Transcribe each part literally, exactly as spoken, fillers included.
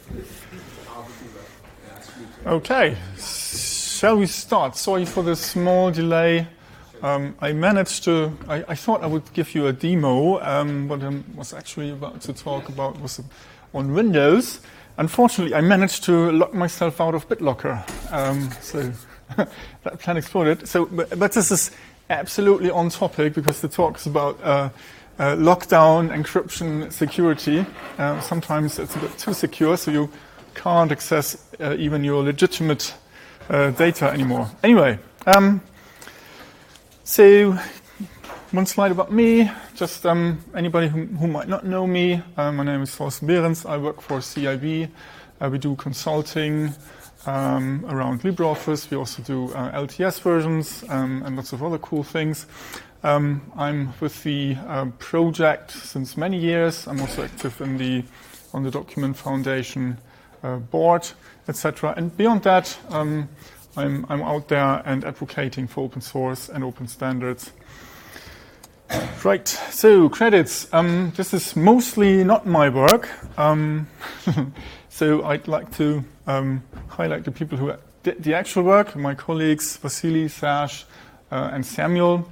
Okay, shall we start? Sorry for the small delay. Um, I managed to, I, I thought I would give you a demo. Um, what I was actually about to talk about was on Windows. Unfortunately, I managed to lock myself out of BitLocker. Um, so that plan exploded. So, but, but this is absolutely on topic because the talk is about uh, uh, lockdown, encryption, security. Uh, sometimes it's a bit too secure, so you can't access uh, even your legitimate uh, data anymore. Anyway, um, so one slide about me. Just um, anybody who, who might not know me. Uh, my name is Thorsten Behrens. I work for C I B. Uh, we do consulting um, around LibreOffice. We also do uh, L T S versions um, and lots of other cool things. Um, I'm with the uh, project since many years. I'm also active in the on the Document Foundation uh, board, et cetera. And beyond that, um, I'm, I'm out there and advocating for open source and open standards. Right, so credits. Um, this is mostly not my work. Um, so I'd like to um, highlight the people who did the actual work, my colleagues Vasily, Serge, uh, and Samuel.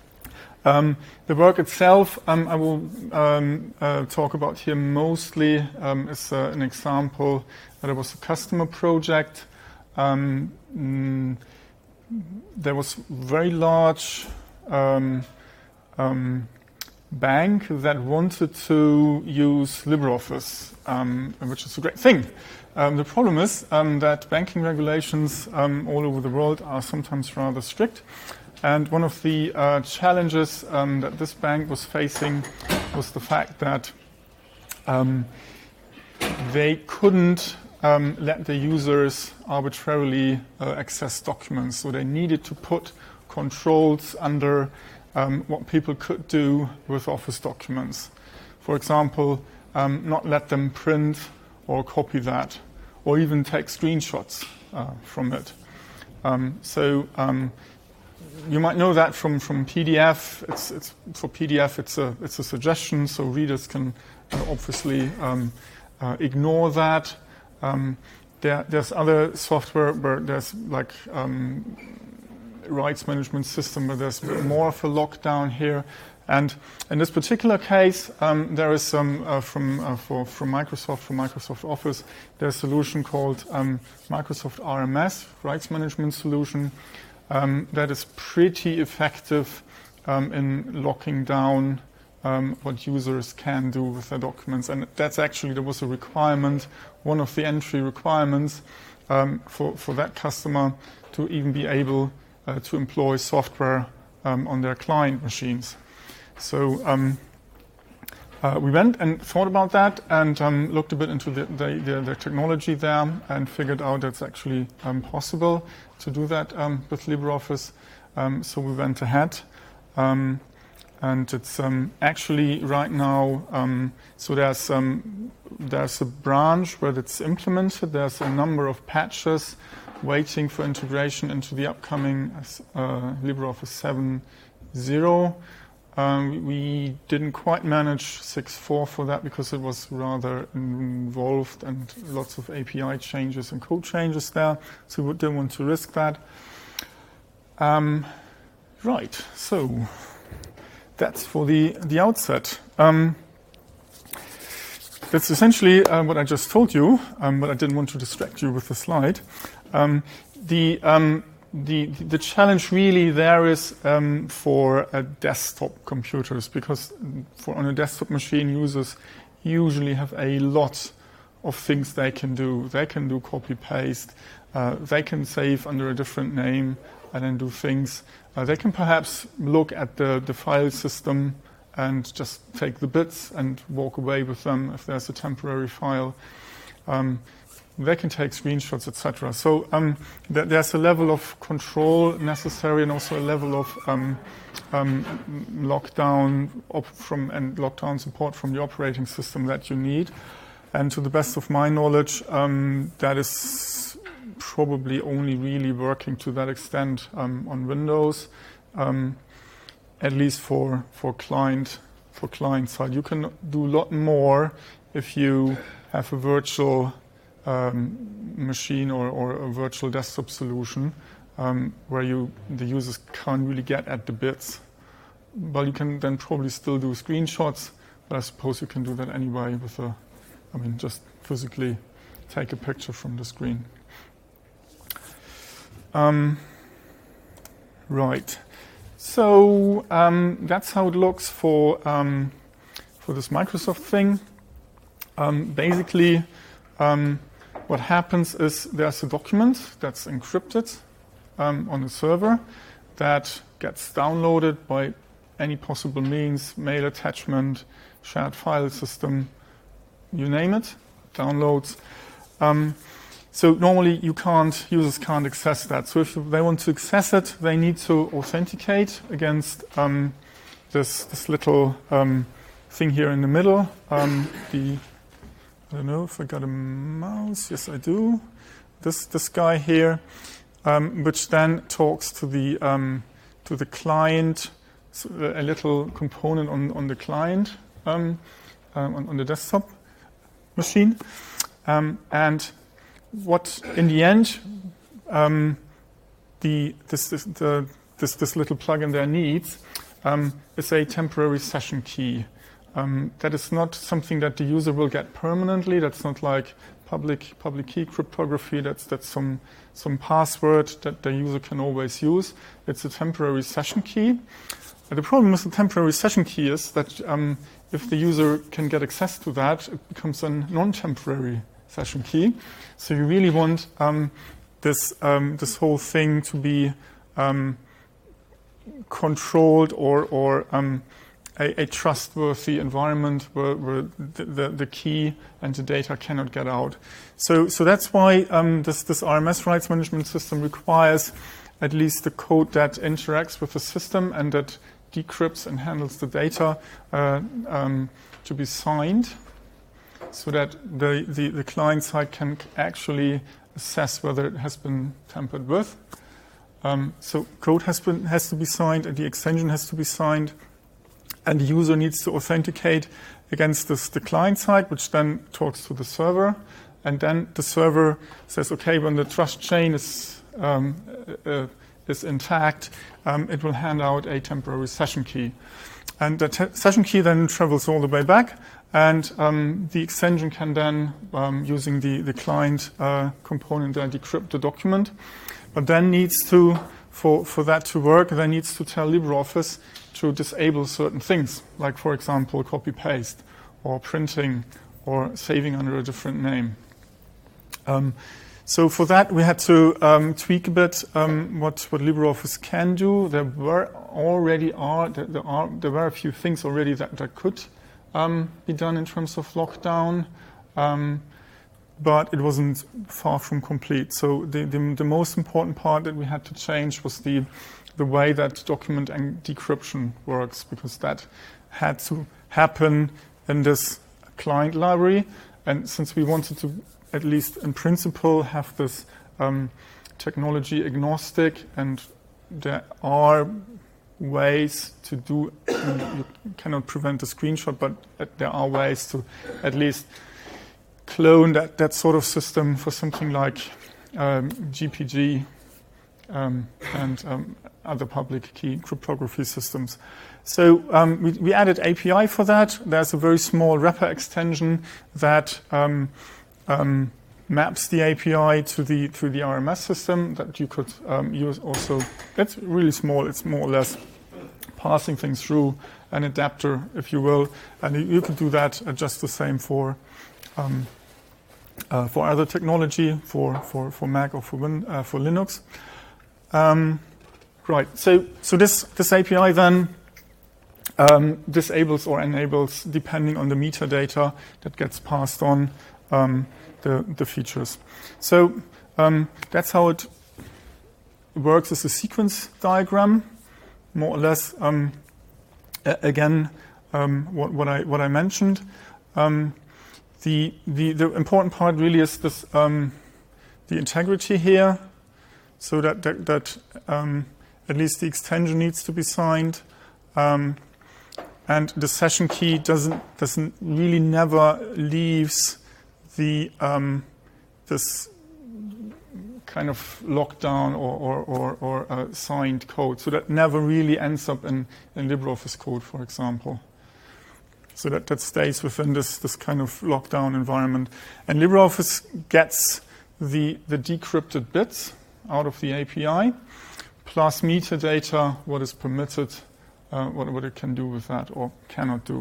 Um, the work itself, um, I will um, uh, talk about here mostly um, is uh, an example that it was a customer project. Um, mm, there was very large um, um, bank that wanted to use LibreOffice, um, which is a great thing. Um, the problem is um, that banking regulations um, all over the world are sometimes rather strict. And one of the uh, challenges um, that this bank was facing was the fact that um, they couldn't um, let the users arbitrarily uh, access documents. So they needed to put controls under um, what people could do with Office documents. For example, um, not let them print or copy that, or even take screenshots uh, from it. Um, so um, You might know that from, from P D F. It's, it's for P D F. It's a it's a suggestion, so readers can uh, obviously um, uh, ignore that. Um, there, there's other software where there's like um, rights management system where there's more of a lockdown here. And in this particular case, um, there is some uh, from uh, for from Microsoft, from Microsoft Office. There's a solution called um, Microsoft R M S, Rights Management Solution. Um, that is pretty effective um, in locking down um, what users can do with their documents. And that's actually, there was a requirement, one of the entry requirements um, for, for that customer to even be able uh, to employ software um, on their client machines. So um, uh, we went and thought about that and um, looked a bit into the, the, the, the technology there and figured out that's actually um, possible to do that um, with LibreOffice. Um, so we went ahead. Um, and it's um, actually right now, um, so there's, um, there's a branch where it's implemented. There's a number of patches waiting for integration into the upcoming uh, LibreOffice seven point zero. Um, we didn't quite manage six point four for that because it was rather involved and lots of A P I changes and code changes there, so we didn't want to risk that. Um, right, so that's for the, the outset. Um, that's essentially uh, what I just told you, um, but I didn't want to distract you with the slide. Um, the um, The, the challenge really there is um, for uh, desktop computers, because for on a desktop machine, users usually have a lot of things they can do. They can do copy-paste. Uh, they can save under a different name and then do things. Uh, they can perhaps look at the, the file system and just take the bits and walk away with them if there's a temporary file. Um, They can take screenshots, et cetera. So um, th- there's a level of control necessary, and also a level of um, um, lockdown op- from and lockdown support from the operating system that you need. And to the best of my knowledge, um, that is probably only really working to that extent um, on Windows, um, at least for for client for client side. You can do a lot more if you have a virtual um, machine or, or a virtual desktop solution um, where you the users can't really get at the bits. Well, you can then probably still do screenshots, but I suppose you can do that anyway with a, I mean, just physically take a picture from the screen. Um, right. So um, that's how it looks for um, for this Microsoft thing. Um, basically, um, what happens is there's a document that's encrypted um, on the server that gets downloaded by any possible means, mail attachment, shared file system, you name it, downloads. Um, so normally you can't, users can't access that. So if they want to access it, they need to authenticate against um, this, this little um, thing here in the middle. Um, the, I don't know if I got a mouse. Yes, I do. This, this guy here, um, which then talks to the, um, to the client, so a little component on, on the client, um, um, on, on the desktop machine. Um, and what, in the end, um, the, this, this, the, this, this little plugin there needs um, is a temporary session key. Um, that is not something that the user will get permanently. That's not like public public key cryptography. That's that's some some password that the user can always use. It's a temporary session key. The problem with the temporary session key is that um, if the user can get access to that, it becomes a non-temporary session key. So you really want um, this um, this whole thing to be um, controlled or or um, a, a trustworthy environment where, where the, the, the key and the data cannot get out. So so that's why um, this this R M S rights management system requires at least the code that interacts with the system and that decrypts and handles the data uh, um, to be signed, so that the, the, the client side can actually assess whether it has been tampered with. Um, so code has been has to be signed, and the extension has to be signed, and the user needs to authenticate against this, the client side, which then talks to the server, and then the server says, okay, when the trust chain is um, uh, is intact, um, it will hand out a temporary session key. And the te- session key then travels all the way back, and um, the extension can then, um, using the, the client uh, component, then decrypt the document. But then needs to, for, for that to work, then needs to tell LibreOffice to disable certain things, like, for example, copy-paste, or printing, or saving under a different name. Um, So for that, we had to um, tweak a bit um, what, what LibreOffice can do. There were already are there, there are there were a few things already that, that could um, be done in terms of lockdown, um, but it wasn't far from complete. So the, the the most important part that we had to change was the the way that document and decryption works, because that had to happen in this client library, and since we wanted to, at least in principle, have this um, technology agnostic, and there are ways to do, I mean, you cannot prevent a screenshot, but there are ways to at least clone that, that sort of system for something like um, G P G um, and um, other public key cryptography systems. So um, we, we added A P I for that. There's a very small wrapper extension that um, Um, maps the A P I to the to the R M S system that you could um, use also. It's really small. It's more or less passing things through an adapter, if you will, and you, you could do that uh, just the same for um, uh, for other technology, for for for Mac or for Win, uh, for Linux. Um, right. So so this this A P I then um, disables or enables, depending on the metadata that gets passed on, Um, the, the features. So um, that's how it works as a sequence diagram, more or less. Um, a- again, um, what, what I what I mentioned. Um, the, the the important part really is this um, the integrity here, so that that, that um, at least the extension needs to be signed, um, and the session key doesn't doesn't really never leaves the um, this kind of lockdown or, or, or, or uh, signed code. So that never really ends up in, in LibreOffice code, for example. So that, that stays within this, this kind of lockdown environment. And LibreOffice gets the, the decrypted bits out of the A P I, plus metadata, what is permitted, uh, what, what it can do with that or cannot do.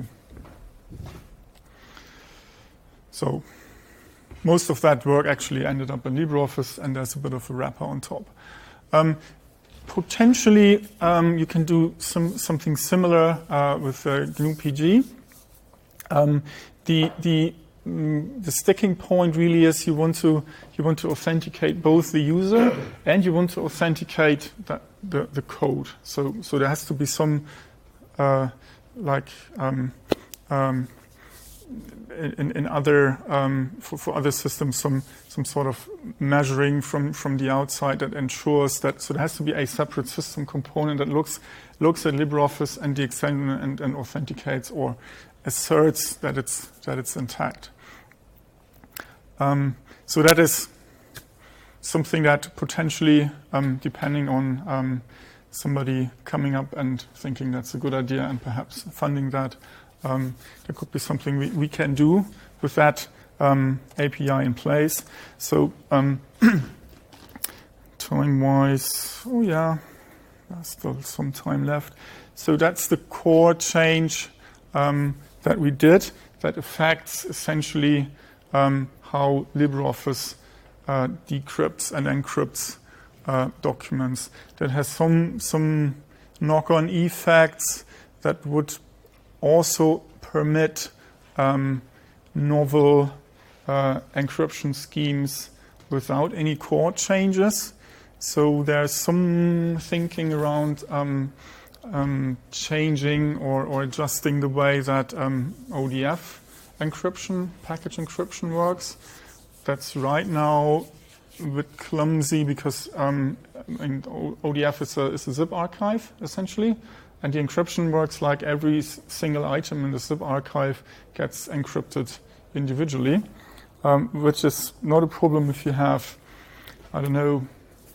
So most of that work actually ended up in LibreOffice, and there's a bit of a wrapper on top. Um, potentially, um, you can do some, something similar uh, with uh, G N U P G. Um, the, the, mm, the sticking point really is you want to, you want to authenticate both the user and you want to authenticate the, the, the code. So, so there has to be some, uh, like, um, um, in, in other, um, for, for other systems, some, some sort of measuring from, from the outside that ensures that, so there has to be a separate system component that looks, looks at LibreOffice and the extension and, and authenticates or asserts that it's that it's intact. Um, so that is something that potentially, um, depending on um, somebody coming up and thinking that's a good idea and perhaps funding that, um, there could be something we, we can do with that um, A P I in place. So um, time-wise, oh yeah, there's still some time left. So that's the core change um, that we did that affects essentially um, how LibreOffice uh, decrypts and encrypts uh, documents. That has some some knock-on effects that would also permit um, novel uh, encryption schemes without any core changes. So there's some thinking around um, Um, changing or, or adjusting the way that um, O D F encryption, package encryption works. That's right now a bit clumsy because um, I mean, O D F is a, is a zip archive, essentially, and the encryption works like every single item in the zip archive gets encrypted individually, um, which is not a problem if you have, I don't know,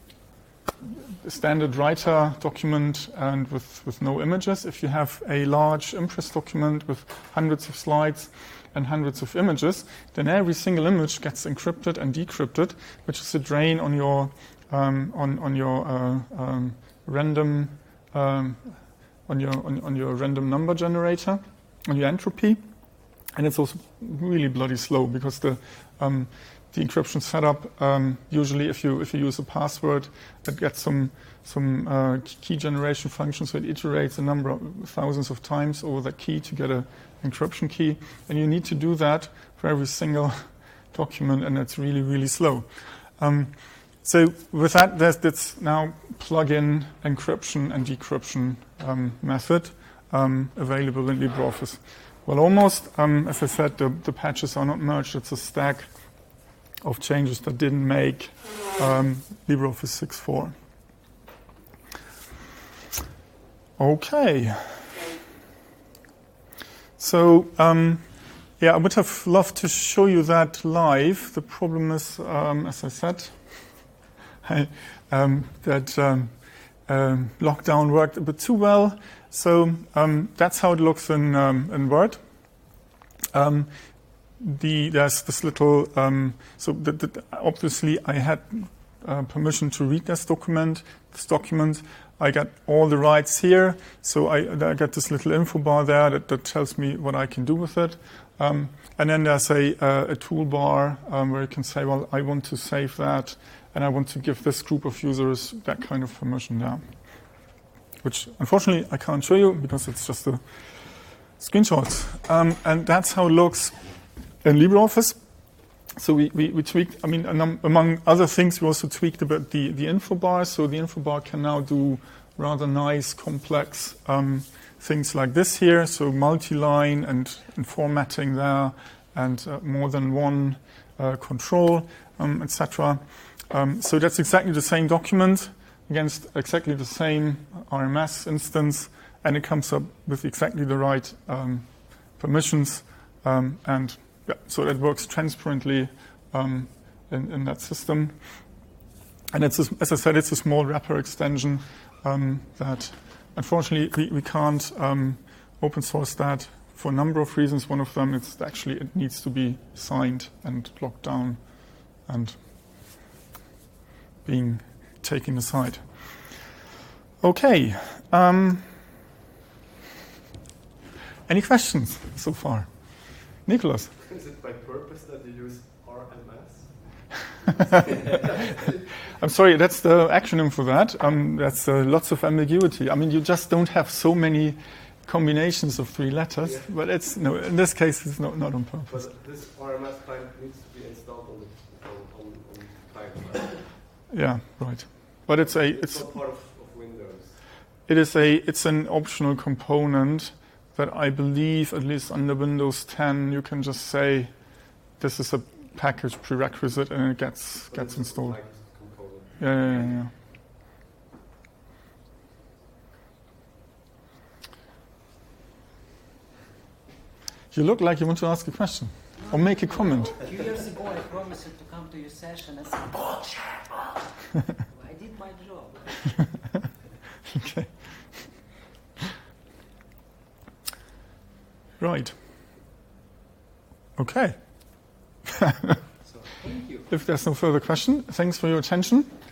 a standard writer document and with, with no images. If you have a large Impress document with hundreds of slides and hundreds of images, then every single image gets encrypted and decrypted, which is a drain on your um, on on your uh, um, random um, on your on, on your random number generator, on your entropy, and it's also really bloody slow because the um, The encryption setup, um, usually if you if you use a password, it gets some some uh, key generation function, so it iterates a number of thousands of times over that key to get an encryption key, and you need to do that for every single document, and it's really really slow. Um, so with that, there's this now plug-in encryption and decryption um, method um, available in LibreOffice. Well, almost, um, as I said, the, the patches are not merged. It's a stack of changes that didn't make um, LibreOffice six point four. Okay. So, um, yeah, I would have loved to show you that live. The problem is, um, as I said, I, um, that um, um, lockdown worked a bit too well. So um, that's how it looks in, um, in Word. Um, The, there's this little, um, so the, the, obviously I had uh, permission to read this document, this document. I got all the rights here, so I, I got this little info bar there that, that tells me what I can do with it. Um, and then there's a, uh, a toolbar um, where you can say, well, I want to save that, and I want to give this group of users that kind of permission there. Which, unfortunately, I can't show you because it's just a screenshot. Um, and that's how it looks in LibreOffice. So we, we, we tweaked, I mean, among other things, we also tweaked a bit the, the info bar. So the info bar can now do rather nice, complex um, things like this here. So multi-line and, and formatting there, and uh, more than one uh, control, um, et cetera. Um, so that's exactly the same document against exactly the same R M S instance, and it comes up with exactly the right um, permissions um, and Yeah, so it works transparently um, in, in that system. And it's, a, as I said, it's a small wrapper extension um, that, unfortunately, we, we can't um, open source that for a number of reasons. One of them is actually it needs to be signed and locked down and being taken aside. Okay. Um, any questions so far? Nicholas? Is it by purpose that you use R M S? I'm sorry, that's the acronym for that. Um, that's uh, lots of ambiguity. I mean, you just don't have so many combinations of three letters, yeah. But it's no. In this case, it's not not on purpose. But this R M S client needs to be installed on the on, on, on client. Right? Yeah, right. But it's a it's, it's not part of, of Windows. It is a it's an optional component that I believe, at least under Windows ten, you can just say this is a package prerequisite and it gets but gets installed. Yeah, yeah, yeah, yeah. You look like you want to ask a question or make a comment. A few years ago, I promised to come to your session and say, bullshit! I did my job. Okay. Right. Okay. So, thank you. If there's no further question, thanks for your attention.